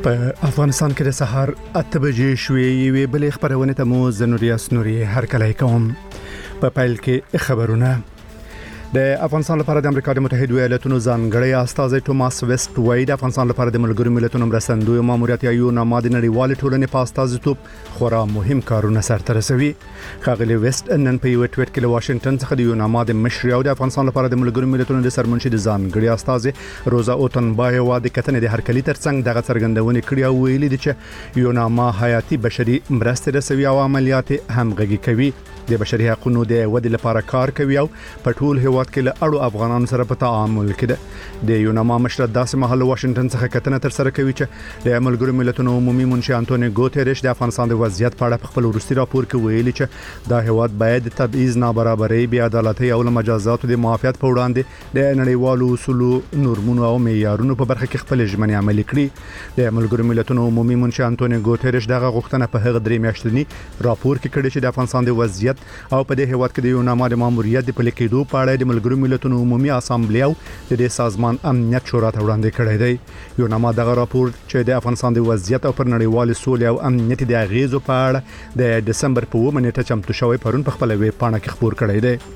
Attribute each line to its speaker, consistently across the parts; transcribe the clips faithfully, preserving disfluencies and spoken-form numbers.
Speaker 1: په افغانستان کې د سحر اته بجې شوې یوې بلې خبرونه ته مو زنوریا سنوري هر کله کوم په پایل کې خبرونه د افغانستان لپاره د امریکا د متحده ایالاتونو ځانګړی استازی ټوماس ویسټ وایي د افغانستان لپاره د ملګرو ملتونو مرستندوی ماموریت یو نامه د نړیوال ټولنې په استازیتوب خورا مهم کارونه سرته رسوي. ښاغلي ویسټ نن په یو ټویټ کې له واشنگټن څخه د یو نامه د مشر او د افغانستان لپاره د ملګرو ملتونو د سرمنشي د ځانګړي استازي روزا اوتنبایوا د کتنې د هرکلي ترڅنګ دغه څرګندونې کړې او ویلي دي چې یو نامه حیاتي بشري مرستې رسوي او عملیات همغږي کوي، د بشري حقوقو د ودې لپاره کار کوي او په ټول هیواد کې له اړو افغانانو سره په تعامل کې ده. د یو نامه مشر داسې مهال واشنگټن څخه کتنه تر سره کوي چې د ملګرو ملتونو عمومي منشي انټونی ګوتریش د افغانستان د وضعیت په اړه خپل وروستي راپور کې ویلي چې دا هیواد باید د تبعیض، نابرابرۍ، بې عدالتۍ او له مجازاتو د معافیت په وړاندې د نړیوالو اصولو، نورمونو او معیارونو په برخه کې خپل ژمنې عملي کړي. د ملګرو ملتونو عمومي منشي انټونی ګوتریش دغه غوښتنه په هغه درې میاشتنی راپور کې کړې چې د افغانستان د وضعیت او په دې هیواد کې د یو نامه د ماموریت د پلي کېدو په اړه د ملګرو ملتونو عمومي اسامبلې او د دې سازمان امنیت شورا ته وړاندې کړی دی. یو نامه دغه راپور چې د افغانستان د وضعیت او پر نړیوال سولې او امنیت د اغیزو په اړه د دسمبر په اوومه نیټه چمتو شوی پرون په خپل ویب پاڼه کې خبر کړی دی.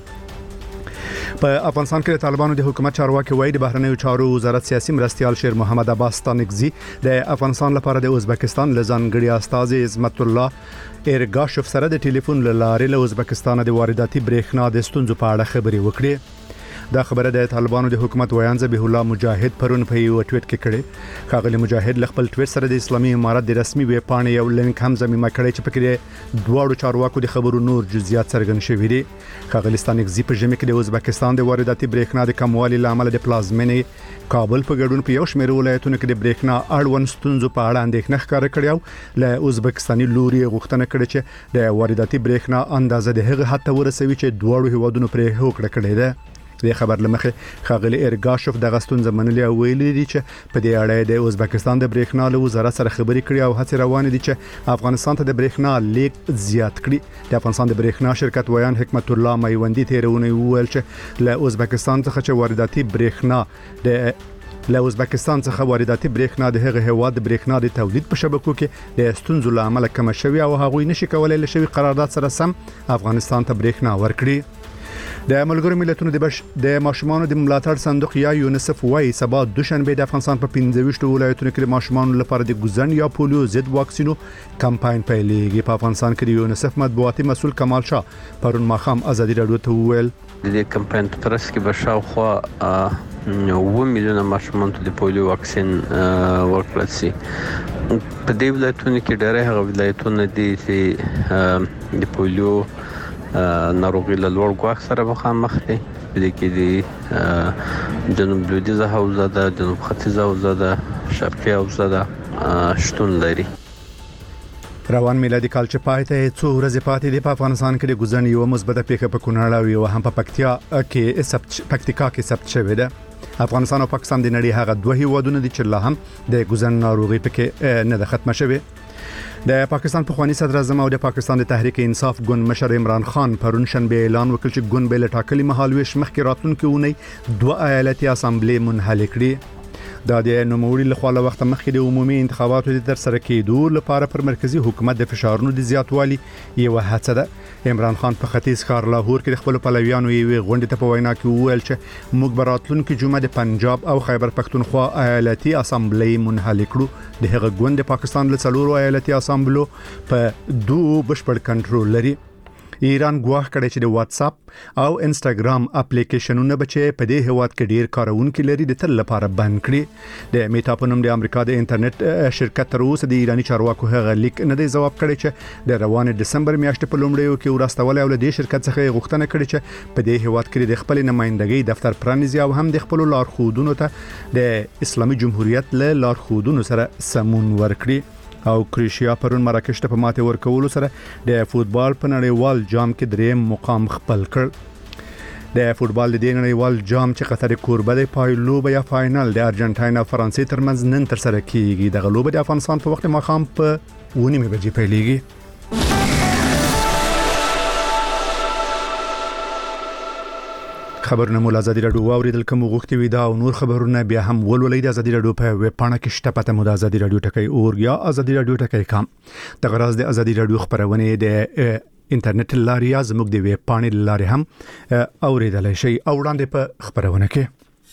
Speaker 1: په افغانستان کې د طالبانو د حکومت چارواکي وایي د بهرنیو چارو وزارت سیاسي مرستيال شیر محمد عباس ستانکزي د افغانستان لپاره د ازبکستان لزانګړي استازي عظمت الله ایرګاشوف سره د ټلیفون لارې له ازبکستان د وارداتي برېښنا د ستونزو په اړه خبرې وکړې. دا خبره د طالبانو د حکومت ویان ذبیح الله مجاهد پرون په یو ټویټ کې کړي. ښاغلي مجاهد له خپل ټویټ سره د اسلامي امارت د رسمي ویب پاڼې یو لینک هم ضمیمه کړی چې پکې دواړو چارواکو د خبرو نور جزئیات څرګند شوي دي. ښاغلي ستانکزي په ژمي کې د ازبکستان د وارداتي برېښنا د کموالي لامل د پلازمینې کابل په ګډون په یو شمېر ولایتونو کې د برېښنا اړوند ستونزو په اړه اندېښنه ښکاره کړې او له ازبکستاني لوري غوښتنه کړې چې د وارداتي برېښنا اندازه د هغه حد ته ورسوي چې دواړو هیوادونو پرې هوکړه کړې ده. د خبر لمخه ښاغلي ایرګاشوف د غستون زمنلي او ویلي دي چې په دې اړه د ازبکستان د برېښنا له وزارت سره خبرې کړې او هڅې روانې دي چې افغانستان ته د برېښنا لیک زیات کړي. د افغانستان د برېښنا شرکت ویان حکمت الله میوندی تیرونه ویل چې له ازبکستان څخه چې وارداتي برېښنا د له ازبکستان څخه وارداتي برېښنا د هغه هواد د برېښنا د تولید په شبکو کې د ستونزو لامل کم شوی او هغوی نشي کولای له شوی قرارداد سره سم افغانستان ته برېښنا ورکړي. د ملګرو ملتونو د بش د ماشومانو د ملاتړ صندوق یا یونیسف وايي سبا دوشنبه د افغانستان په پنځه ویشت ولایتونو کې د ماشومانو لپاره د ګوزن یا پولیو ضد واکسینو کمپاین پیلېږي. په افغانستان کې د یونیسف مطبوعاتي مسول کمال شاه پرون ماخام ازادي رادیو ته وویل
Speaker 2: د دې کمپاین په ترڅ کې به شاوخوا اووه میلیونه ماشومان ته د پولیو واکسین ورکړل شي. په دې ولایتونو کې ډېر هغه ولایتونه دي چې د پولیو ناروغي له لوړ ګواښ سره مخامخ دي. په دې کې د جنوب لویدیځه حوزه ده، جنوب ختیځه حوزه ده، شرقي حوزه ده شتون لري.
Speaker 1: روان میلادي کال چې پای ته څو ورځې پاتې دي په افغانستان کې د ګوزن یو مثبته پیښه په کونړ او یو هم په پکتیا کې ثبت پکتیکا کې ثبت شوې ده. افغانستان او پاکستان د نړۍ هغه دوه هیوادونه دي چې لا هم د ګوزن ناروغي پکې نه ده ختمه شوې. د پاکستان پخوانی صدر اعظم او د پاکستان د تحریک انصاف ګوند مشر عمران خان پرون شنبه اعلان وکړ چې ګوند به له ټاکلي مهالويش مخکې راتلونکي اونۍ دوه ایالتي اسامبلې منحل کړي. دا د نوموړي لخوا له وخت مخکې د عمومي انتخاباتو د تر سره کېدو لپاره پر مرکزی حکومت د فشارونو د زیاتوالي یو هڅه ده. عمران خان په ختیځ ښار لاهور کې د خپل پلویانو یوې غونډې ته په وینا کې وویل چې موږ به راتلونکي جمعه د پنجاب او خیبر پښتونخوا ایالتي اسامبلې منحل کړو. د هغه ګوند د پاکستان له څلورو ایالتي اسامبلو په دوه بشپړ کنټرول لري. ایران ګواښ کړی چې د واتس اپ او انستګرام اپلیکیشنونه بچي په دې هواد کې ډیر کارونکي لري د تل لپاره بند کړي. د میټا په نوم د امریکا د انټرنیټ شرکت تر اوسه د ایرانی چارواکو هغه لیک نه دی جواب کړی چې د روان دسمبر میاشتې په لومړیو کې ورستول او د شرکت څخه غوښتنه کړې چې په دې هواد کې د خپل نمائندګۍ دفتر پرانیزي او هم د خپل لارښودونو ته د اسلامي جمهوریت له لارښودونو سره سمون ورکړي. او کروشیا پرون مراکش ته په ماته ورکولو سره د فوتبال په نړیوال جام کې دریم مقام خپل کړ. د فوتبال د نړیوال جام چې قطر کوربه دی پایلوب یا فائنل د ارجنټاین او فرانسې ترمنځ نن تر سره کیږي. د غلوب د افغانستان په وخت ماخام په ونیمه بجې پیلېږي. خبرونه مول ازادي رادیو اوریدل کوم غوښتي وي دا او نور خبرونه بیا هم ولولئ د ازادي رادیو په ویب پاڼه کې شته پته مو د ازادي رادیو ټکی اور یا ازادي رادیو ټکی کام د غراز د ازادي رادیو خبرونه د انټرنیټ لاري زموږ د ویب پاڼې لاري هم اوریدل شي او وړاندې په خبرونه کې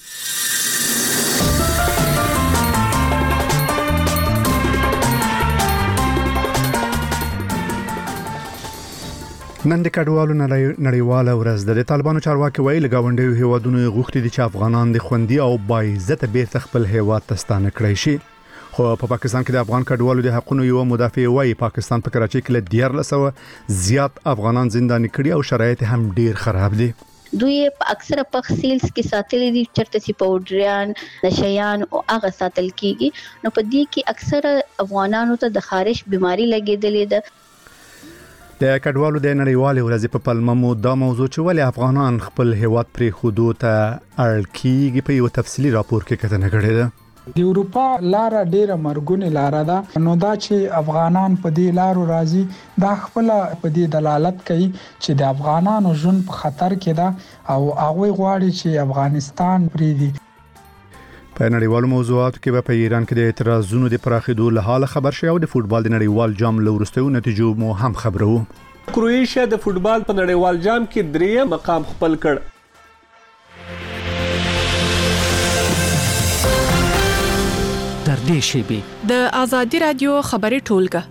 Speaker 1: نن د کډوالو نړیواله ورځ ده د طالبانو چارواکي وایي لګاونډي هیوادونو غوښتي دي چې افغانان د خوندي او باعزت بیرته خپل هیواد ته ستانه کړي شي خو په پاکستان کې د افغان کډوالو د حقوقو یو مدافع وایي پاکستان په کراچۍ کې له ډیر لسو زیات افغانان زنداني کړي او شرایط هم ډیر خراب دي
Speaker 3: دوی په اکثره په سیلز کې ساتل دي چرته سي پاوډریان نشيان او هغه ساتل کیږي نو په دې کې اکثره افغانانو ته د خارش بيماري لګیدلې ده
Speaker 1: د کډوالو د نړیوالې ورځې په پلمه مو دا موضوع چې ولې افغانان خپل هیواد پرې خودو ته اړ کیږي په یو تفصیلی راپور کې کتنه کړې ده
Speaker 4: د اروپا لار ډیره مرګونی لار ده نو دا چې افغانان په دې لارو راځي دا خپل په دې دلالت کوي چې د افغانانو ژوند په خطر کې ده او هغه غواړي چې افغانستان پریدي
Speaker 1: په نړیوالو موضوعاتو کې په ایران کې د اعتراضونو د پراخېدو له حاله خبر شوی او د فوتبال د نړیوال جام له وروستیو نتیجو مو هم خبرو
Speaker 5: کروئیشیا د فوتبال په نړیوال جام کې درې مقام خپل کړ
Speaker 6: در دې شیبي
Speaker 7: د ازادي رادیو خبري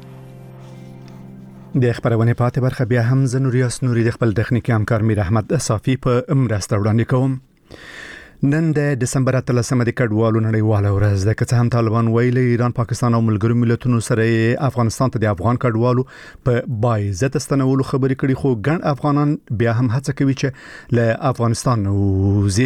Speaker 7: ټولګه
Speaker 1: د خبرونه پاتې برخه بیا هم زنوریاس نوري د خپل تخنیکی همکار میر احمد صافی په امرسته وړاندې کوم نن د دسمبر اتلسمه د کډوالو نړیواله ورځ ده که څه هم طالبان ویلي ایران پاکستان او ملګرو ملتونو سره افغانستان ته د افغان کډوالو په باعزت استنولو خبرې کړي خو ګڼ افغانان بیا هم هڅه کوي چې له افغانستان وځي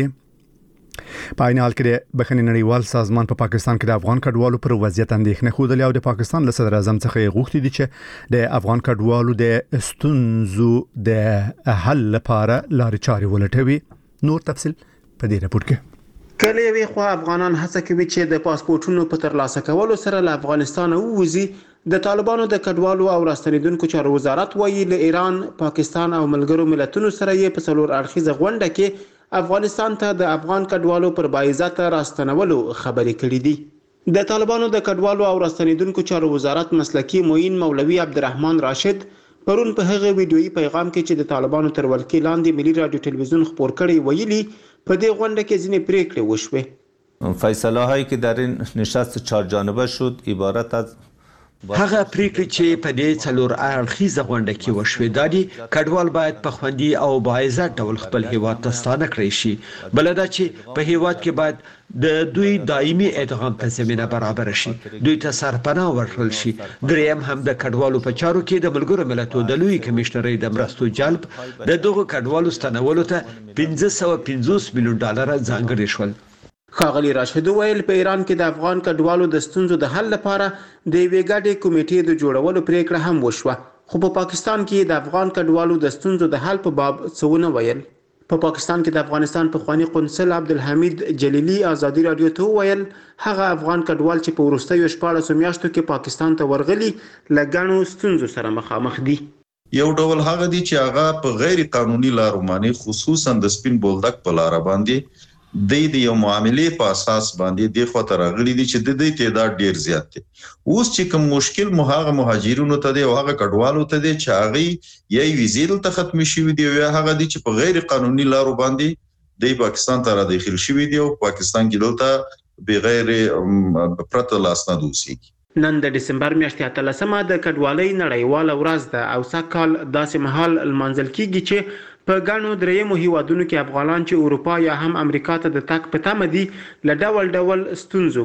Speaker 1: په عین حال کې د بخښنې نړیوال سازمان په پا پاکستان کې د افغان کډوالو پر وضعیت اندېښنه خوده او د پاکستان له صدر اعظم څخه غوښتي دي چې د افغان کډوالو د ستونزو د حل لپاره لارې چارې ولټوي نور تفصیل په دې راپور کې
Speaker 8: کله وی خو افغانان هڅه کوي چې د پاسپورتونو په ترلاسه کولو سره له افغانستان ووځي د طالبانو د کډوالو او راستنیدونکو چارو وزارت وایي له ایران پاکستان او ملګرو ملتونو سره یې په څلور اړخیزه غونډه کې افغانستان ته د افغان کډوالو پر باعزت راستنولو خبرې کړې دي د طالبانو د کډوالو او راستنیدونکو چارو وزارت مسلکی معین مولوی عبدالرحمن راشد پرون په هغه ویډیويي پیغام کې چې د طالبانو تر ولکې لاندې ملي رادیو ټلویزیون خبر کړي ویلي په دې غونډه کې ځینې پریکړې وشوې
Speaker 9: فیصله هایی که در این نشست چهار جانبه شد عبارت از
Speaker 10: هغه پریکړې چې په دې څلور اړخیزه غونډه کې وشوې دا دي کډوال باید په خوندي او باعزت ډول خپل هیواد ته ستانه کړی شي بل دا چې په هیواد کې باید د دوی دایمي ادغام ته زمينه برابر شي دوی ته سرپناه ورکړل شي دریم هم د کډوالو په چارو کې د ملګرو ملتونو د لوی کمشنرۍ د مرستو جلب د دغه کډوالو ستنولو ته پنځه سوه پنځوس میلیون ډالر ځانګړي شول
Speaker 8: خاغلی راشد ویل په ایران کې د افغان کډوالو د ستونزو د حل لپاره د یوې ګډې کمیټې د جوړولو پریکړه هم وشوه خو په پاکستان کې د افغان کډوالو د ستونزو د حل په باب څه ویل په پاکستان کې د افغانستان په خواني قونسل عبدالحمید جلیلی ازادي رادیو ته ویل هغه افغان کډوال چې په وروستیو شپاړسو میاشتو کې پاکستان ته ورغلي لګڼو ستونزو سره مخامخ دي
Speaker 11: یو ډول هغه دي چې هغه په غیر قانوني لارو باندې خصوصا د سپین بولدک په لار باندې د دې یو معاملې په اساس باندې د خو تر غړي دي چې د دې تعداد ډیر زیات دي اوس چې کوم مشکل مهاغه مهاجرینو ته دی او هغه کډوالو ته دی چې هغه یې ویزې ته ختم شي دی او هغه دي چې په غیر قانوني لارو باندې د پاکستان ته را داخل شوی دی او پاکستان کې دلته بغیر پرته لاسنه دوسی
Speaker 8: نن د دسمبر میاشتې اتلسمه د کډوالۍ نړیواله ورځ ده او سکهال داسې مهال المنزل کیږي چې په ګڼو درېیمو هیوادونو کې افغانان چې اروپا یا هم امریکا ته د تګ په تمه دي له ډول ډول ستونزو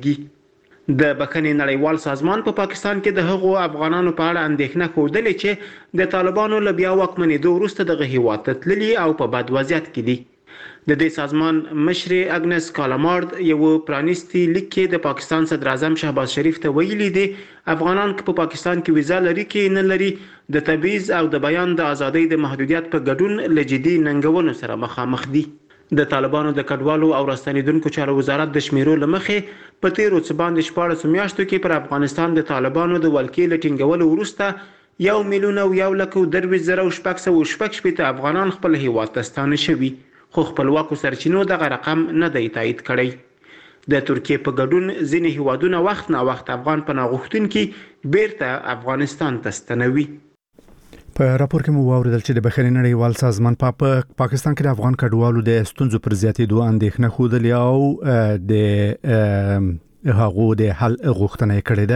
Speaker 8: کړيږي د بخښنې نړیوال سازمان په پا پاکستان کې د هغو افغانانو په اړه اندېښنه ښودلې چې د طالبانو له بیا واکمنېدو وروسته دغه هیواد ته تللي او په بد وضعیت کې دي د دې سازمان مشر اګنس کالامارد یو پرانیستي لیک کې د پاکستان صدر اعظم شهباز شریف ته ویلي دي افغانان که په پاکستان کې ویزا لري کې نه لري د تبعیض او د بیان د ازادۍ د محدودیت په ګډون له جدي ننګونو سره مخامخ دي د طالبانو د کډوالو او راستنیدونکو چارو وزارت د شمیرو لمخې په تیرو څه باندې شپاړسو میاشتو کې پر افغانستان د طالبانو د ولکې له ټینګولو وروسته یو میلیون او یو لک او درویشت زره او شپږ سوه شپږ شپېته افغانان خپل هیواد ته ستانه شوي خو خپلواکو سرچینو دغه رقم نه دی تایید کړی د ترکیه په ګډون ځینې هیوادونه وخت نا وخت افغان پناه غوښتونکي بیرته افغانستان ته ستنوي.
Speaker 1: په راپور کې مو واوریدل چې د بهرنی نړیوال سازمان په پاکستان کې د افغان کډوالو د ستونزو پر زیاتېدو اندېښنه ښودلې او د هغو د حل غوښتنه کړې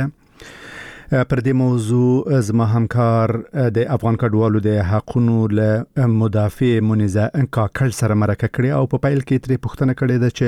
Speaker 1: ده. پر دې موضوع زما همکار د افغان کډوالو د حقوقو له مدافع منیزه کاکل سره مرکه کړې او په پیل کې ترې پوښتنه کړې ده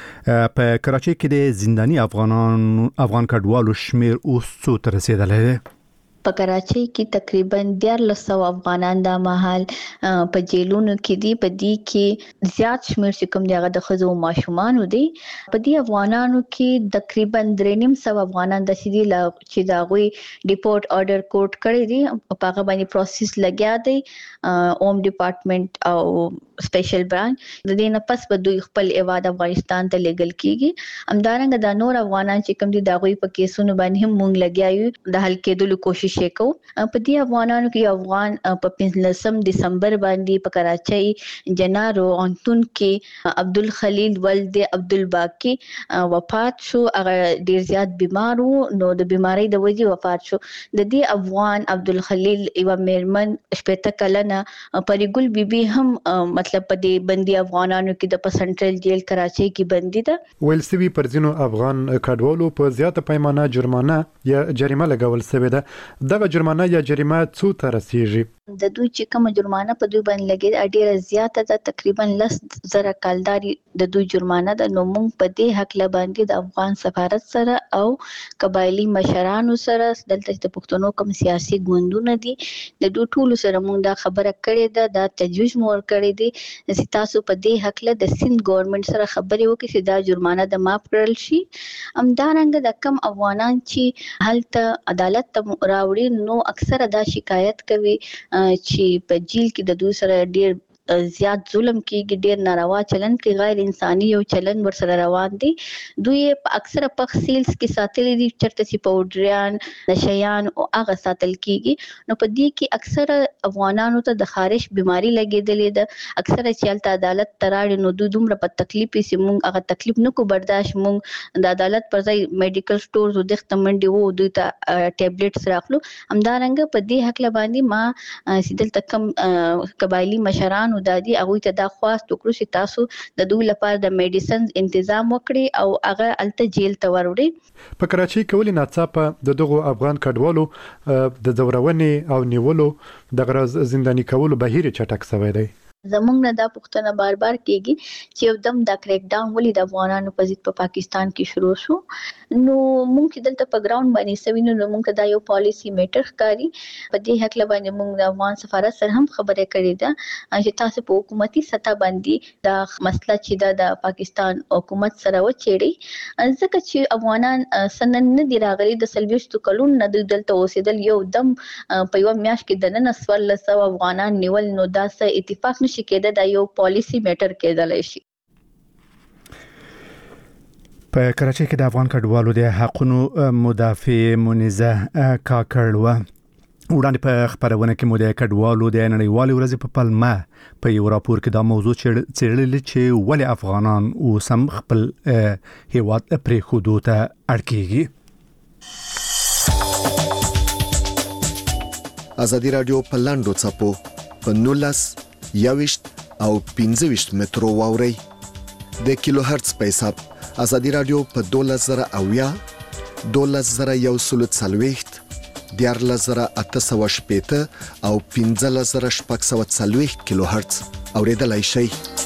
Speaker 1: چې په کراچۍ کې د زنداني افغانان افغان کډوالو شمیر اوس څو ته رسیدلی دی؟
Speaker 3: په کراچۍ کې تقریبا دیارلس سوه افغانان د مهال په جیلونو کې دي. په دې کې زیات شمیر چې کوم دی هغه د ښځو او ماشومانو دي. په دې افغانانو کې تقریبا درې نیم سوه افغانان داسې دي چې د هغوی ډیپورټ آرډر کورټ کړی دی او په هغه باندې پروسس لګیا دی اوم ډپارټمنټ او سپیشل برانچ. د دې نه پس به دوی خپل ایواد افغانستان ته لیږل کیږي. همدارنګه د نور افغانان چې کوم دي د هغوی په کیسونو باندې هم مونږ لګیا یو د حل کېدلو کوشش شیکو. په دې افغانانو کې افغان په پنځلسم دسمبر باندې په کراچۍ جنارو انتون کې عبدالخلیل ولد عبدالباقی وفات شو. هغه ډیر زیات بیمار وو نو د بیماری د وجې وفات شو. د دې افغان عبدالخلیل یو میرمن شپږ کلنه پریګل بیبي هم مطلب په دې بندي افغانانو کې د سنټرل جیل کراچۍ کې بندي ده.
Speaker 12: ویل سوي پر ځینو افغان کډوالو په زیاته پیمانه جرمانه یا جریمه لګول شوې ده. دغه جرمانه یا جریمه څو ته رسیږي؟
Speaker 3: د دوی چې کوم جرمانه په دوی باندې لګي ډیره زیاته ده، تقریبا لس زره کالداري د دوی جرمانه ده. نو موږ په دې حق له باندې د افغان سفارت سره او قبایلی مشرانو سره دلته د پښتنو کوم سیاسي ګوندونه دي د دوی ټولو سره موږ دا خبره کړې ده، دا تجویز مور کړې دي چې تاسو په دې حق له د سند ګورنمنت سره خبرې وکړئ چې دا جرمانه د معاف کړل شي. همدارنګه د کم افغانان چې هلته عدالت ته راوړي نو اکثره دا شکایت کوي چې په جیل کې د دوی سره ډیر زیات ظلم کیږي، ډیر ناروا چلن کې غیر انساني یو چلن ورسره روان دي. دوی په اکثره پخسیلز کې ساتلي دي چرته چې پاوډریان نشيان او هغه ساتل کیږي. نو په دې کې اکثره افغانانو ته د خارش بیماری لګیدلې ده. اکثره چې الته عدالت تراړي نو دوی دومره په تکلیف سي مونږ هغه تکلیف نه کو برداشت مونږ د عدالت پر ځای میډیکل سٹورز او د ختمنډي وو دوی ته ټابلیټس راخلو. همدارنګه په دې حق لباندې ما سیدل تکم قبایلی مشران دادی هغه ته دا خواست وکړو چې تاسو د دوی لپاره د میډیسنز تنظیم وکړي او هغه الته جیل ته وروړي.
Speaker 12: په کراچۍ کې ولې ناڅاپه د دغو افغان کډوالو د زورونې او نیولو د غرض زنداني کولو بهیر چټک شوی دی؟
Speaker 3: زمونږ نه دا پوښتنه بار بار کیږي چې یو دم دا کریک ډاون ولې د افغانانو په ضد په پاکستان کې شروع شو. نو مونږ چې دلته په ګراوند باندې سوي نو مونږ دا یو پالیسی میټر ښکاري. په دې حق باندې مونږ د افغان سفارت سره هم خبرې کړې ده چې تاسو په حکومتي سطح باندې دا مسله چې دا د پاکستان حکومت سره وچېړي، ځکه چې افغانان سنن نه دی راغلي د سلويشتو کلون نه دلته اوسېدل. یو دم په یو میاشت کې د نن سوال سو افغانان نیول نو دا سه اتفاق شي کېده دا یو پالیسی میټر کېدلای شي.
Speaker 1: په کراچۍ کې د افغان کډوالو د حقوقو مدافع منیزه کاکړ و وړاندې په خبرونه کې مو د کډوالو د نړیوالې ورځې په پلمه په یو راپور کې دا موضوع څېړلې چې ولې افغانان اوسم خپل هیواد پرېښودو ته اړ کېږي.
Speaker 13: ازادي راډیو په لاندو څپو په نولس یاوشت او پنځه مترو واوري د کیلو هرتز په حساب. ازادي راډیو په دولس زره اویا دولس زره یو سل څلوېښت دیارلس زره اته سوه شپېته او پنځلس زره شپږ سوه څلوېښت کیلو هرتز اوریدلای شئ.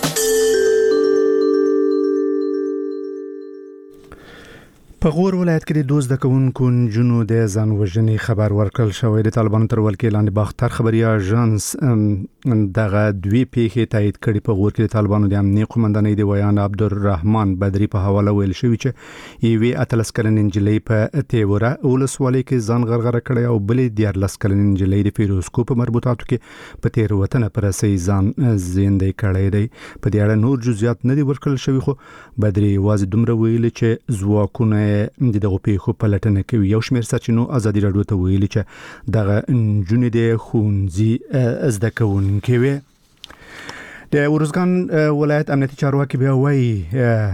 Speaker 1: په غور ولایت کې د دوز د کوونکو جنو د ځان وژنې خبر ورکړل شوی. د طالبانو تر ولکې لاندې باختر خبري اژانس دغه دوی پیښې تایید کړي. په غور کې د طالبانو د امنیت قومندانۍ د ویان عبدالرحمن بدری په حواله ویل شوی چې یوې اتلس کلنې نجلۍ په تیوره ولسوالۍ کې ځان غرغره کړی او بلې دیارلس کلنې نجلۍ د فیروزکو په مربوطاتو کې په تیروتنه پر اساس ځان زیندۍ کړی دی. په دې اړه نور جزئیات نه دي ورکړل شوی، خو بدری یوازې دومره ویلي چې ځواکونه د دغه پیښو په لټنه کې یو شمېر سرچینو ازادي راډیو ته ویلي چې دغه نجونې د ښوونځي زده کوونکې وې. د ورزګان ولایت امنیتي چارواکي بیا وایي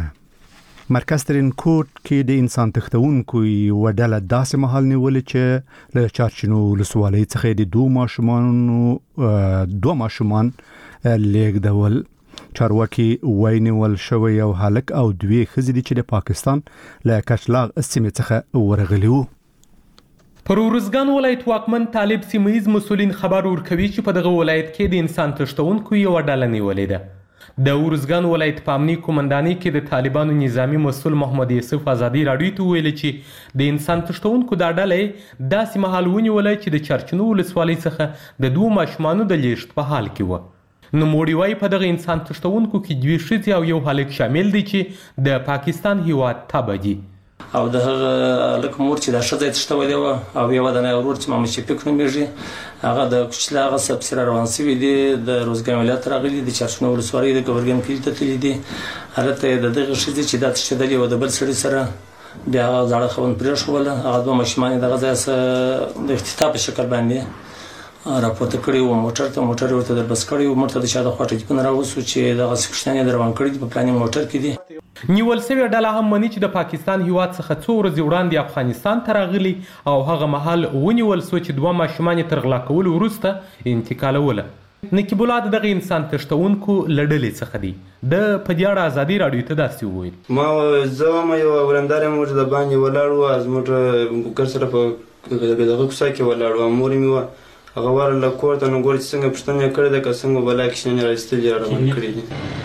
Speaker 1: مرکز ترین کوټ کې د انسان تختونکو یو ډله داسې محل نیولې چې له چارچینو ولسوالۍ څخه د دوه ماشومانو دوه ماشومان لیږدول. چارواکي وایي نیول شوی یو هلک او دوی ښځې دي چې د پاکستان له کچلاغ سیمې څخه ورغلي وو.
Speaker 5: پر ورزګان ولایت واکمن طالب سیمهیز مسولین خبر ورکوي چې په دغه ولایت کې د انسان تښتونکو یو ډله نیولې ده. د ورزګان ولایت په امني قومندانۍ کې د طالبانو نظامی مسول محمد یوسف ازادي راډیو ته ویل چې د انسان تښتونکو دا ډله داسې مهال ونیوله چې د چرچنو ولسوالۍ څخه د دوه ماشومانو د لیږد په حال کې وه. نوموړي وایي په دغه انسان تښتونکو کې دوې ښځې او یو هلک شامل دي چې د پاکستان هیواد تبه دي.
Speaker 14: او د هغه هلک مور چې دا ښځه یې تښتولې وه او یو دنه ورور چې محمد شفیق نومېږي هغه د کوچلاغه سبسره روان سوي دي د روزګان ولایت راغلي دي چارچنو ولسوالۍ د ګورګین کلي ته تللي دي. هلته یې د دغه ښځې چې دا تښتېدلې وه د بل سړي سره بیا هغه زاړه خاوند پرېښوله. هغه دوه ماشومان یې دغه ځایه څه د اختطاف په شکل باندې راپورته کړي وو موټر ته. موټر یې ورته در بس کړی وو. موږ ته د چا د خوا ټلیفون راوسو چې دغسې کوچنیان یې در روان کړي دي په پلاني موټر کې دي.
Speaker 5: نیول سوې ډله هم مني چې د پاکستان هیواد څخه څو ورځې وړاندې افغانستان ته راغلي او هغه مهال ونیول سو چې دوه ماشومان یې تر غلا کولو وروسته انتقالوله. نقیب الله د دغه انسان تښتونکو له ډلې څخه دی. د په دې اړه ازادي راډیو ته داسې وویل:
Speaker 15: ما زه وایم یو ورندار یم موږ د باندې ولاړ وو زموږ ګر سره په دغه کوڅه کې ولاړ وو. مور مې وه هغه ورله کور ته نو ګورې چې څنګه پوښتنه یې کړې ده که څنګه بلا کښېنې راایستلي را روان کړي دي.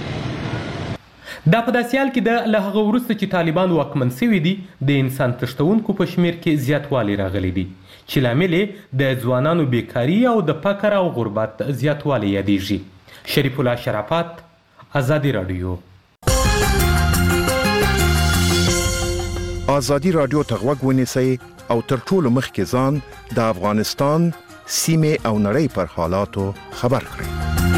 Speaker 5: دا په داسې حال کې ده له هغه وروسته چې طالبان واکمن سوي دي د انسان تښتونکو په شمېر کې زیاتوالی راغلی دی چې لامل یې د ځوانانو بیکاري او د فقر او غربت زیاتوالی یادیږي. شریف الله شرافت، ازادي راډیو.
Speaker 16: ازادي راډیو ته غوږ ونیسئ او تر ټولو مخکې ځان د افغانستان سیمې او نړۍ پر حالاتو خبر کړئ.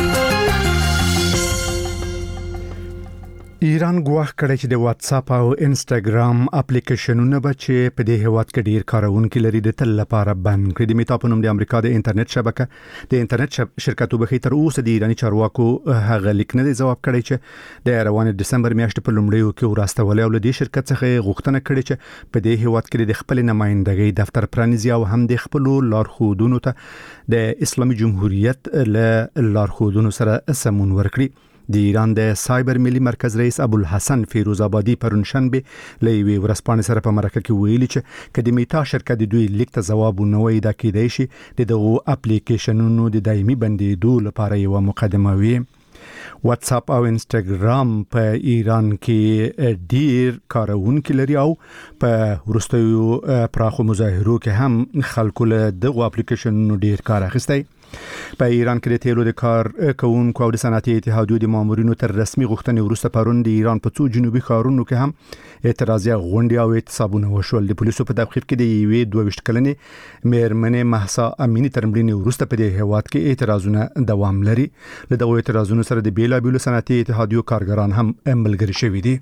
Speaker 1: ایران ګواښ کړی چې د واتس اپ او انسټاګرام اپلیکیشنونه به چې په دې هیواد کې ډیر کارونکي لري د تل لپاره بند کړي. د میتا په نوم د امریکا د انټرنیټ شبکه د انټرنیټ شرکتو بخې تر اوسه د ایراني چارواکو هغه لیک نه دی ځواب کړی چې د روان دسمبر میاشتې په لومړیو کې وراستولې او له دې شرکت څخه غوښتنه کړې چې په دې هیواد کې د خپل نمائندګۍ دفتر پرانیزي او هم د خپل لارښودونو ته د اسلامي جمهوریت له لارښودونو سره سمون ورکړي. د ایران د سایبر ملي مرکز رئیس ابوالحسن فیروز آبادی پرون شنبه له یوې ورځپاڼې سره په مرکه کې ویلي چې که د میتا شرکت د دوی لیک ته ځواب ونه وایي دا کېدای شي د دغو اپلیکیشنونو د دایمي بندېدو لپاره یوه مقدمه وي. واتس اپ او انسټاګرام په ایران کې ډیر کارونکي لري او په وروستیو پراخو مظاهرو کې هم خلکو له دغو اپلیکیشنونو ډیر کار اخیستی. په ایران کې د تیلو د کار کوونکو او د صنعتي اتحادیو د مامورینو تر رسمي غوښتنې وروسته پرون د ایران په څو جنوبي ښارونو کې هم اعتراضي غونډې او اعتصابونه وشول. د پولیسو په تحقیق کې د یوې دوه ویشت کلنې مېرمنې مهسا امینی تر مړینې وروسته په دې هیواد کې اعتراضونه دوام لري. له دغو اعتراضونو سره د بیلابیلو صنعتي اتحادیو کارګران هم ملګري شوي دي.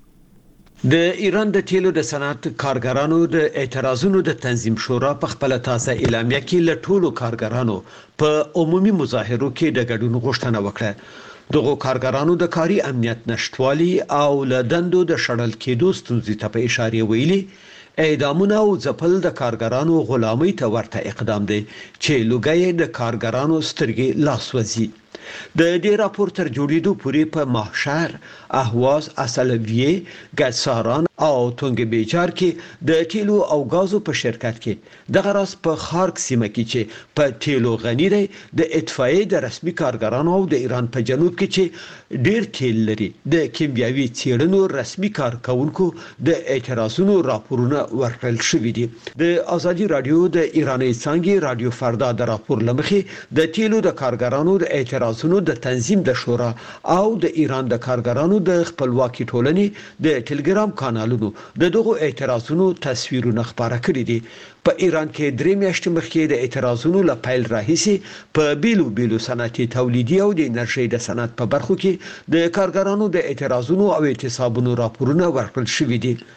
Speaker 10: د ایران د تیلو د صنعت کارګرانو د اعتراضونو د تنظیم شورا په خپل تازه اعلامیه کې له ټولو کارګرانو په عمومي مظاهرو کې د ګډون غوښتنه وکړه. دغه کارګرانو د کاري امنیت نشټوالي او له دندو د شړل کېدو ستونزې ته په اشاره ویلي. اعدامونه او ځپل د کارګرانو غلامۍ ته ورته اقدام دی چې لوګي د کارګرانو سترګې لاس وځي. د دې راپور تر جوړېدو پورې په محشر، اهواز، اصلویه، ګساران او تونګ بیجار کې د تیلو او غازو په شرکت کې د غراس په خارک سیمه کې چې په تیلو غنی دی د اطفائیه د رسمي کارګرانو او د ایران په جنوب کې چې ډیر تیل لري د کیمیاوي څېړنو رسمي کارکونکو د اعتراضونو راپورونه ورکړل شوې دي. د ازادي رادیو د ایراني څنګه رادیو فردا د راپور لمخې د تیلو د کارګرانو د اعتراضونو د تنظیم د شورا او د ایران د کارګرانو د خپلواکي ټولنې د ټلګرام کانالونو د دغه اعتراضونو تصویرونه خبره کړې دي. په ایران کې درې میاشتې مخکې د اعتراضونو له پیل راهیسي په بیلو بیلو صنعتي تولیدي او د انرژي د صنعت په برخو کې د کارګرانو د اعتراضونو او اعتصابونو راپورونه ورکړل شوې دي.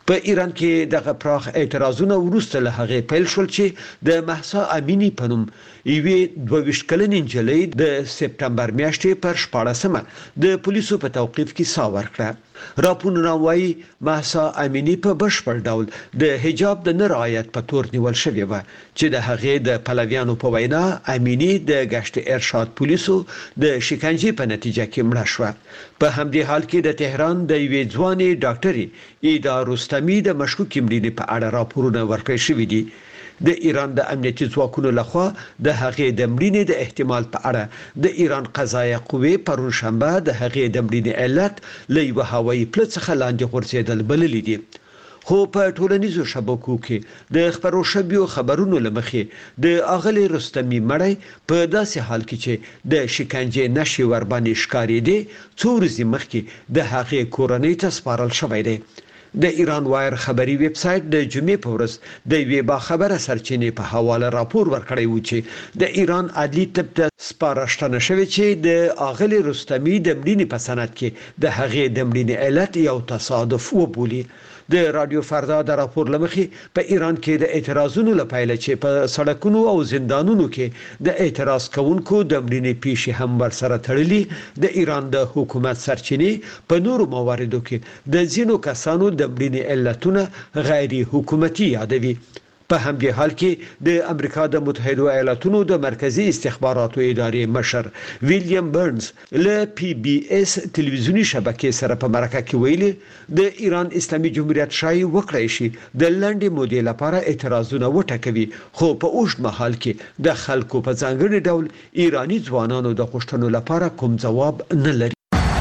Speaker 10: په ایران کې دغه پراخ اعتراضونه وروسته له هغه پیل شول چې د مهسا امینی په نوم یوې دوه ویشت کلنې نجلۍ د سپتمبر میاشتې پر شپاړسمه د پولیسو په توقیف کې سا ورکړه. راپورونه وايي مهسا امینی په بشپړ ډول د حجاب د نه رعایت په تور نیول شوې و چې د هغې د پلویانو په وینا امینی د گشت ارشاد پولیسو د شکنجې په نتیجه کې مړه شوه. په همدې حال کې د تهران د یوې ځوانې ډاکټرې ایدا رستمی د مشکوکې مړینې په اړه راپورونه ورکړل شوي دي. د ایران د امنیتي ځواکونو لخوا د هغې د مړینې د احتمال په اړه د ایران قضایه قوې پرون شنبه د هغې د مړینې علت له یوه هوایي پله څخه لاندې غورځېدل بللي دي. خو په ټولنیزو شبکو کې د خبرو شبيو خبرونو لمخې د اغلی رستمی مړی په داسې حال کې چې د شکنجې نشي ور باندې ښکارې دي څو ورځې مخکې د هغې کورنۍ ته سپارل شوی دی. د ایران وایر خبري ویب سټ د جمعې په ورځ د یوې باخبره سرچینې په حواله راپور ورکړی و چې د ایران عدلي طب ته سپارښتنه شوې چې د اغلی رستمی د مړینې په سند کې د هغې د مړینې علت یو تصادف وبولي. د رادیو فردا د راپور لمخې په ایران کې د اعتراضونو لپاره چې په سړکونو او زندانونو کې د اعتراض کوونکو د مړینې پیښې هم ورسره تړلي د ایران د حکومت سرچینې په نورو مواردو کې د ځینو کسانو د مړینې علتونه غیر حکومتي یادوي. په همدې حال کې د امریکا د متحده ایالاتونو د مرکزی استخباراتو ادارې مشر ویلیام برنز له پی بی اس تلویزیونی شبکې سره په مرکه کې ویلي د ایران اسلامي جمهوریت شای وکړای شي د لنډې مودې لپاره اعتراضونه وټکوي خو په اوږد مهال کې د خلکو په ځانګړي ډول ایرانی ځوانانو د غوښتنو لپاره کوم ځواب نه لري.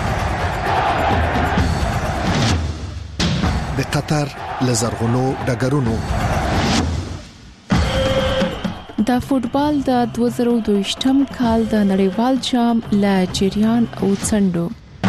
Speaker 13: د قطر لزرغونو ډګرونو
Speaker 7: د فوټبال د دوه زره دوه کال د نړیوال جام له جریان او څنډو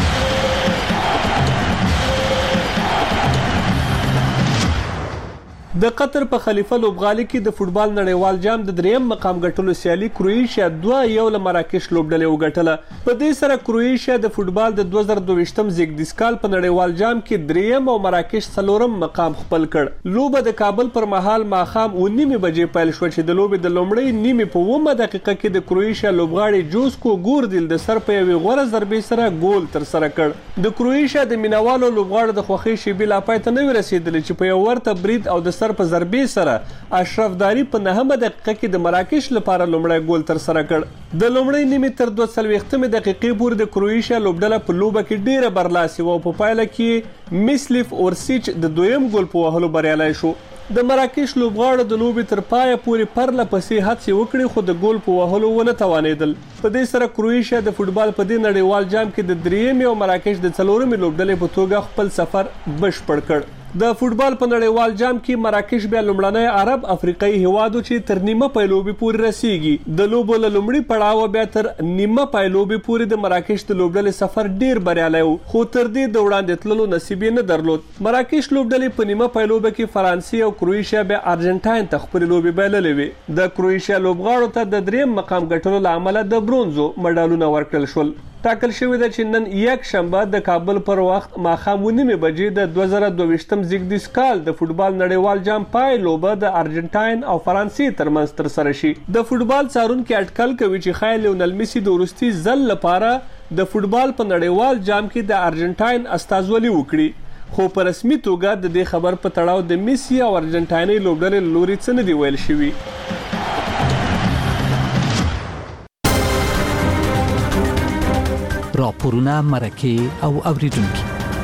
Speaker 5: د قطر په خلیفه لوبغالي کې د فوټبال نړیوال جام د دریم مقام ګټلو سیالي کروئیشیا دوه یو له مراکش لوبډلې وګټله. په دې سره کروئیشیا د فوټبال د دوه زره دوه زیږدیز کال په نړیوال جام کې دریم او مراکش څلورم مقام خپل کړ. لوبه د کابل پر مهال ماښام اوه نیمې بجې پیل شوه چې د لوبې د لومړۍ نیمې په اوومه دقیقه کې د کروئیشیا لوبغاړي جوزکو ګوردیل د سر په یوې غوره ضربې سره ګول ترسره کړ. د کروئیشیا د مینوالو لوبغاړو د خوښۍ شیبې لا پای ته نه وې رسېدلې چې په یو ورته برید او د سر په ضربې سره اشرف داری په نهمه دقیقه کې د مراکش لپاره لومړی ګول ترسره کړ. د لومړۍ نیمې تر دوه څلوېښتمې دقیقې پورې د کروئیشیا لوبډله په لوبه کې ډیره برلاسې وه او په پایله کې میسلیف اورسیچ د دویم ګول په وهلو بریالی شو. د مراکش لوبغاړو د لوبې تر پایه پورې پرله پسې هڅې وکړې خو د ګول په وهلو ونه توانېدل. په دې سره کروئیشیا د فوټبال په دې نړیوال جام کې د دریمې او مراکش د څلورمې لوبډلې په توګه خپل سفر بشپړ کړ. د فوټبال په نړیوال جام کې مراکش بیا لومړنی عرب افریقایي هیوادو چې تر نیمه پایلوبې پورې رسیږي. د لوبو له لومړي پړاوه بیا تر نیمه پایلوبې پورې د مراکش د لوبډلې سفر ډیر بریالی و خو تر دې د وړاندې تللو نصیب یې نه درلود. مراکش لوبډلې په نیمه پایلوبه کې فرانسې او کروئیشیا بیا ارجنټاین ته خپلې لوبې بایللې وې. د کروئیشیا لوبغاړو ته د دریم مقام ګټلو له امله د برونزو مډالونه ورکړل شول. ټاکل شوې ده چې نن یک شنبه د کابل پر وخت ماښام اوه نیمې بجې د دوه زره دوه زیږدیز کال د فوټبال نړیوال جام پای لوبه د ارجنټاین او فرانسې ترمنځ ترسره شي. د فوټبال څارونکي اټکل کوي چې ښایي لیونل میسي د وروستي ځل لپاره د فوټبال په نړیوال جام کې د ارجنټاین استازولي وکړي خو په رسمي توګه د دې خبر په تړاو د میسي او ارجنټایني لوبډلې له لوري څه نه دي ویل شوي.
Speaker 6: راپورونه مرکه او اوریدونکي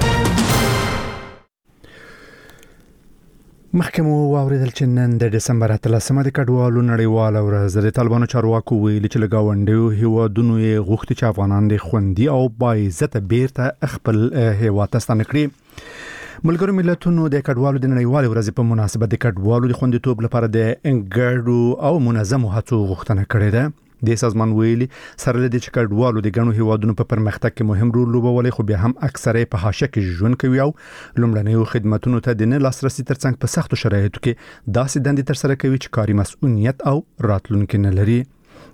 Speaker 1: محکمو واوریدل چې نن د ډسمبر اتلسمه د کډوالو نړیواله ورځ د طالبانو چارواکو ویلي چې له ګاونډیو هیوادونو یې غوښتي چې افغانان د خوندي او باعزته بیرته خپل هیواد ته ستانه کړي. ملګرو ملتونو د کډوالو د نړیوالې ورځې په مناسبت د کډوالو د خوندیتوب لپاره د ګډو او منظمو هڅو غوښتنه کړې ده. د سازمان ویلي سره لدې چې کډوالو د ګڼو هیوادونو په پرمختګ کې مهم رول لوبولی خو بیا هم اکثره په حاشیه کې ژوند کوي او لومړنیو خدماتونو ته د نه لاسرسي ترڅنګ په سختو شرایطو کې داسې دندې ترسره کوي چې کاري مسؤلیت او راتلونکي نه لري.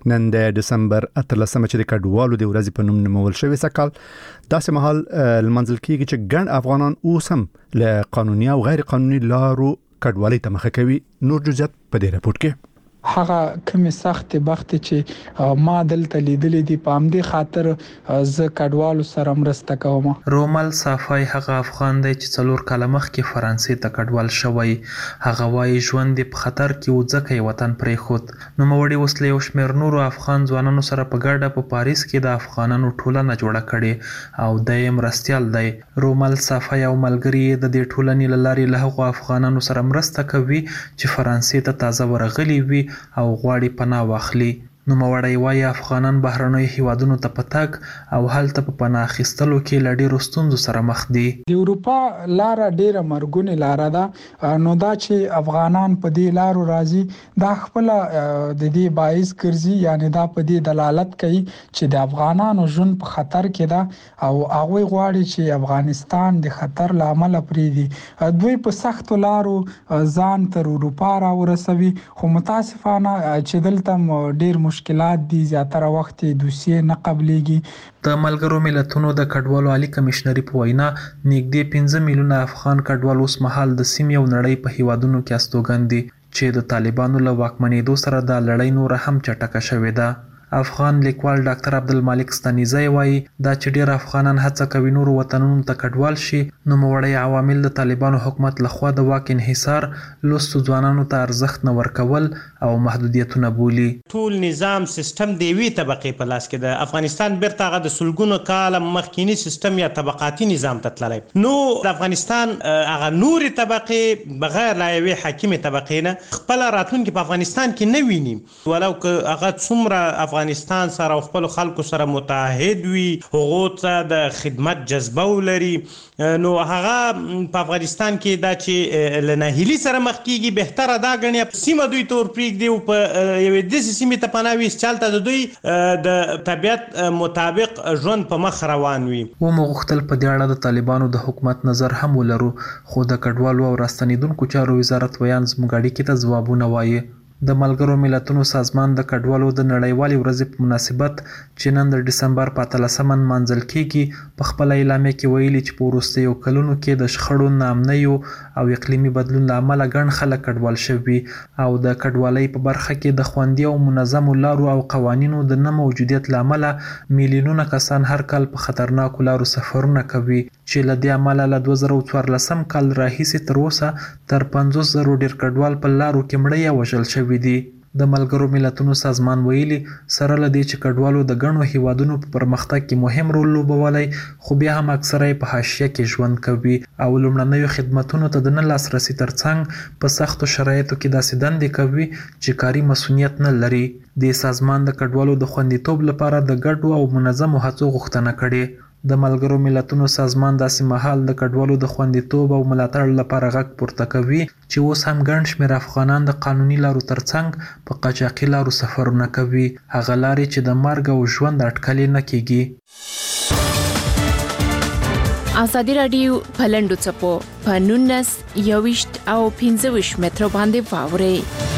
Speaker 1: نن د دسمبر اتلسمه چې د کډوالو د ورځې په نوم نومول شوی سکهال داسې مهال لمنځل کیږي چې ګڼ افغانان اوس هم له قانوني او غیر قانوني لارو کډوالۍ ته مخه کوي. نور جزئیات په دې راپورټ کې.
Speaker 4: هغه کومه سخت بخت چې ما دلته لیدلې دي په همدې خاطر ز کډوالو سره مرسته کوم.
Speaker 17: رومل صافای هغه افغان دی چې څلور کاله مخکې فرانسې ته کډوال شوی. هغه وايي ژوند په خطر کې و ځکه وطن پرې خود. نو موړي وسلې او شمیر نورو افغان ځوانانو سره په ګډه په پاریس کې د افغانانو ټولنه جوړه کړي او د مرستيال دی. رومل صافای او ملګری د دې ټولنې لارې له هغو افغانانو سره مرسته کوي چې فرانسې ته تازه ورغلي وي او غواړي پناه واخلي. نو موړی وایي افغانان بهرنیو هیوادونو ته پتاک او هلته په پناه اخیستلو کې له ډېرو ستونزو سره مخ دي.
Speaker 4: د اروپا لاره ډېره مرګونې لاره ده، نو دا چې افغانان په دې لارو راځي دا خپل د دې باعث ګرځي، یعنی دا په دې دلالت کوي چې د افغانانو ژوند په خطر کې ده او هغه غواړي چې افغانستان د خطر لامل پریږدي. دوی په سختو لارو ځان تر اروپا را ورسوي، خو متاسفانه چې دلته ډېر مشکلات دي، زیاتره وخت دوسیې نه قبليږي.
Speaker 17: د ملګرو ملتونو د کډوالو عالی کمشنري په وینا نږدې پنځه میلیونه افغان کډوال اوس مهال د سیمې او نړۍ په هیوادونو کې استوګن دي چې د طالبانو له واکمنېدو سره د لړۍ نور هم چټکه شوې ده. افغان لیکوال ډاکټر عبدالمالک ستانیزی وایي دا چې ډېر افغانان هڅه کوي نورو وطنونو ته کډوال شي، نو موړی عوامل د طالبانو حکومت لخوا د واک انحصار، لوستو ځوانانو ته ارزښت نه ورکول او محدودیتونه بولی.
Speaker 8: ټول نظام سیستم د یوې طبقې په لاس کې ده. افغانستان بیرته هغه د سلګونو کاله مخکینی سیستم یا طبقاتي نظام ته تللی. نو د افغانستان هغه نورې طبقې بغیر له یوې حاکمې طبقې نه خپله راتلونکې په افغانستان کې نه ویني، ولو که هغه څومره افغانستان افغانستان سره او خپل خلکو سره متحد وي، هغو ته د خدمت جذبه ولري. نو هغه په افغانستان کې دا چې له ناهیلي سره مخ کیږي بهتره دا ګڼي سیمه دوی ته ورپرېږدي او په یوې داسې سیمې ته پناه ویست چې هلته د دوی د طبیعت مطابق ژوند په مخ روان وي.
Speaker 17: ومو غوښتل په دې اړه د طالبانو د حکومت نظر هم ولرو، خو د کډوالو او راستنېدونکو چارو وزارت ویان زموږ اړیکې ته ځوابونه وایي. د ملګرو ملتونو سازمان د کډوالو د نړیوالې ورځې په مناسبت چې نن د ډسمبر په اتلسمه نمانځل کیږي په خپله اعلامیه کې ویلي چې په وروستیو کلونو کې د شخړو، ناامنیو او اقلیمي بدلون له امله ګڼ خلک کډوال شوي او د کډوالۍ په برخه کې د خوندي او منظمو لارو او قوانینو د نه موجودیت له امله میلیونونه کسان هر کال په خطرناکو لارو سفرونه کوي چې له دې امله له دوه زره څوارلسم کال راهیسې تر اوسه تر پنځوس زرو ډېر کډوال په لارو کې مړه یا وژل شوي دي. د ملګرو ملتونو سازمان ویلي سره له دې چې کډوالو د ګڼو هیوادونو په پرمختګ کې مهم رول لوبولی، خو بیا هم اکثره په حاشیه کې ژوند کوي او لومړنیو خدمتونو ته د نه لاسرسي ترڅنګ په سختو شرایطو کې داسې دندې کوي چې کاري مسؤلیت نه لري. د سازمان د کډوالو د خوندیتوب لپاره د ګډو او منظمو هڅو غوښتنه کړې. د ملګرو ملتونو سازمان داسې مهال د کډوالو د خوندیتوب او ملاتړ لپاره غږ پورته کوي چې اوس هم ګڼ شمېر افغانان د قانوني لارو ترڅنګ په قاچاقي لارو سفرونه کوي، هغه لارې چې د مرګ او ژوند اټکلې نه کیږي.
Speaker 7: ازادي راډیو په لنډو څپو په نولس یوویشت او پنځه ویشت مترو باندې واورئ.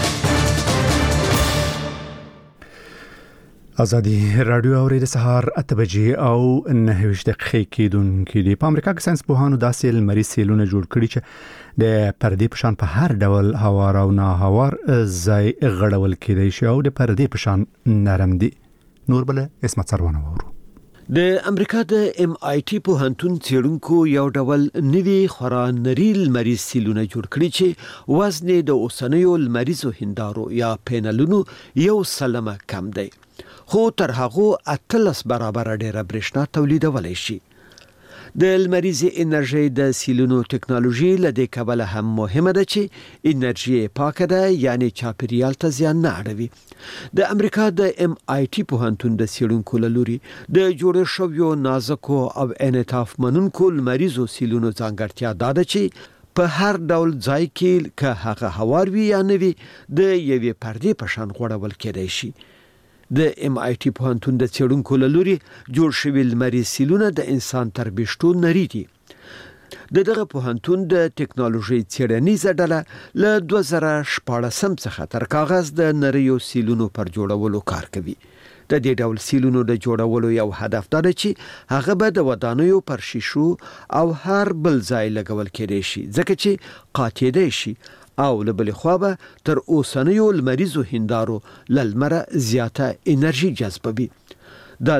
Speaker 1: ازادي راډیو اوري د سهار اته بجې او نهه ویشت دقیقې کېدونکې دي. په امریکا کې ساينس پوهانو داسې لمریز سیلونه جوړ کړي چې د پردې په شان په هر ډول هوار او ناهوار ځای غړول کېدای شي او د پردې په شان نرم دي. نور بل اسمت سروانه وورو.
Speaker 10: د امریکا د ام آی ټي پوهنتون څېړونکو یو ډول نوي خورا نري لمریز سیلونه جوړ کړي چې وزن د اوسنیو لمریزو هندارو یا پینلونو یو سلمه کم دی، خو تر هغه اتلس برابر ډیره برېښنا تولیدولی شي. د لمریزي انرژي د سیلونو ټکنالوژي لدې کبله هم مهمه ده چې انرژي پاکه ده، یعنی چاپیریال ته زیان نه اړوي. د امریکا د ام آی ټي پوهنتون د څېړونکو له لوري د جوړ شویو نازکو او انعطاف منونکو لمریزو سیلونو ځانګړتیا دا ده چې په هر ډول ځای کې که هغه هوار وي یا نه وي د یوې پردې په شان غوړول کېدای شي. د ام آی ټي پوهنتون د څېړونکو له لوري جوړ شوي لمریز سیلونه د انسان تر بېشتو نري دي. د دغه پوهنتون د ټکنالوژي څېړنیزه ډله له دوه زره شپاړسم څخه تر کاغذ د نریو سیلونو پر جوړولو کار کوي. د دې ډول سیلونو د جوړولو یو هدف دا دی چې هغه به د ودانیو پر شیشو او هر بل ځای لګول کېدای شي ځکه چې قاتېدای شي او له بلې خوا به تر اوسنیو لمریزو هندارو له لمره زیاته انرژي جذبوي.